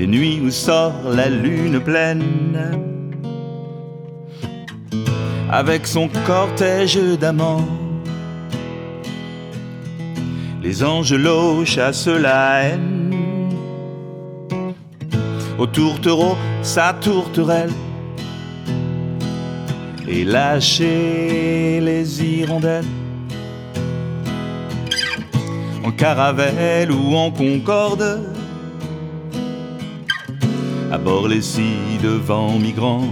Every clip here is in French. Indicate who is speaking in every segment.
Speaker 1: les nuits où sort la lune pleine, avec son cortège d'amants. Les angelots chassent la haine, au tourtereau sa tourterelle, et lâcher les hirondelles. En caravelle ou en concorde, à bord les ci-devant migrants,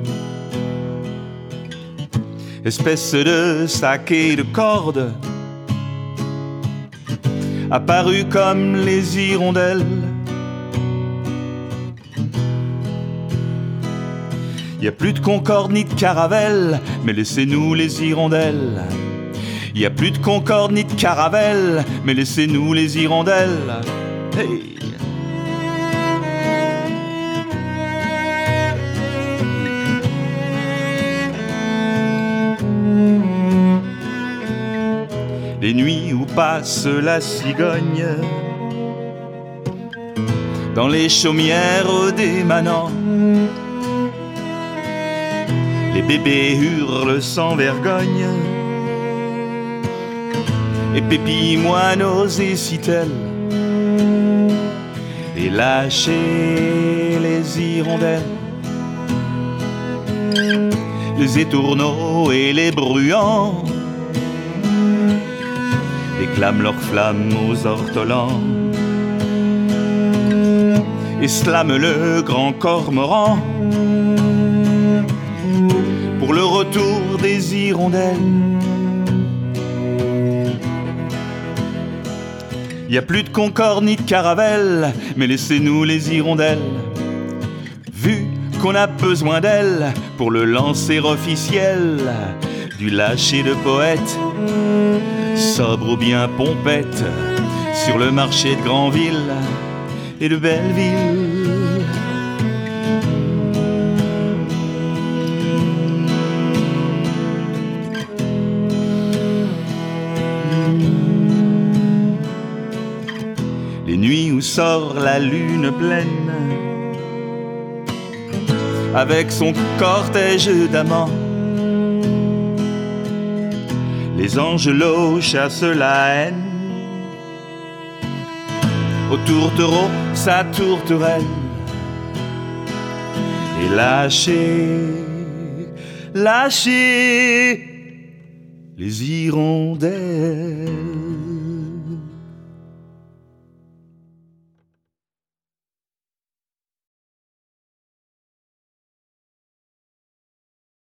Speaker 1: espèce de sac et de corde, apparus comme les hirondelles. Y a plus de concorde ni de caravelle, mais laissez-nous les hirondelles. Y a plus de concorde ni de caravelle, mais laissez-nous les hirondelles. Hey! Les nuits où passe la cigogne, dans les chaumières des manants, les bébés hurlent sans vergogne, et Pépi, moineaux et citelles, et lâcher les hirondelles. Les étourneaux et les bruants déclament leurs flammes aux ortolans, et slament le grand cormoran pour le retour des hirondelles. Y a plus de concorde ni de caravelle, mais laissez-nous les hirondelles. Vu qu'on a besoin d'elles pour le lancer officiel du lâcher de poète, sobre ou bien pompette, sur le marché de Granville et de Belleville. Les nuits où sort la lune pleine, avec son cortège d'amants, les angelots chassent la haine, au tourtereau sa tourterelle, et lâcher les hirondelles.